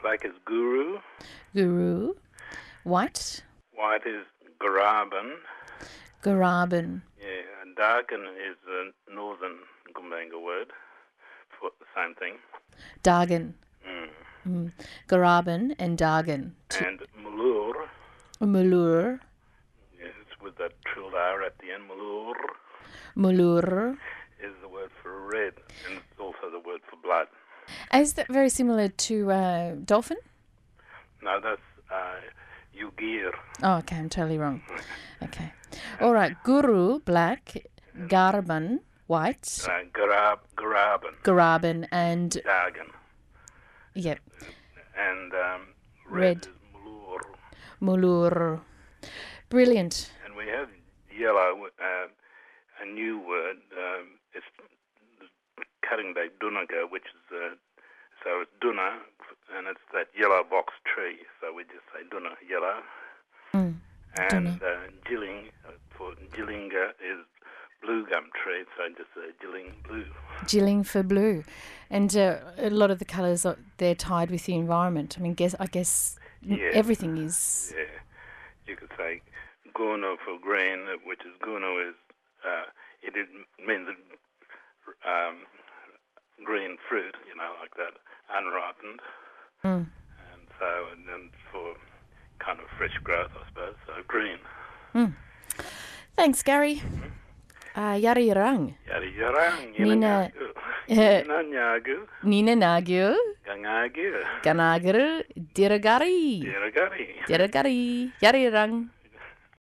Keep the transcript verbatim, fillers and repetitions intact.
Black is guru. Guru. White. White is garaban. Garaban. Yeah, and dargan is a northern Gumbaynggirr word for the same thing. Dargan. Mm. Mm. Garaban and Dargan. And mulur. Mulur. Yes, with that trilled R at the end. Mulur. Mulur. Is the word for red, and it's also the word for blood. Is that very similar to uh, dolphin? No, that's uh, Yugir. Oh, okay, I'm totally wrong. Okay. All right, Guru, black, Garban, white, Uh, garab, garaban. Garaban, and... Dargan. Yep. And um, red, Red. is mulur. Mulur. Brilliant. And we have yellow, uh, a new word. Um, it's cutting back dunaga, which is, uh, so it's duna, and it's that yellow box tree. So we just say duna, yellow. Mm. And uh, jilling, uh, for jillinga is blue gum tree, so just say jilling blue. Jilling for blue. And uh, a lot of the colours, are, they're tied with the environment. I mean, guess I guess n- Yeah. everything is... Yeah. You could say guna for green, which is guna is, uh, it is, means um, green fruit, you know, like that, unripened. Mm. And so, and then for kind of fresh growth, I suppose, so green. Mm. Thanks, Gary. Uh, yari rang. Yari yarang, Nina- Nina nyagu, Nina Nagu, gangagu, Ganagar, Diragari. diragari. Diragari. Yari rang.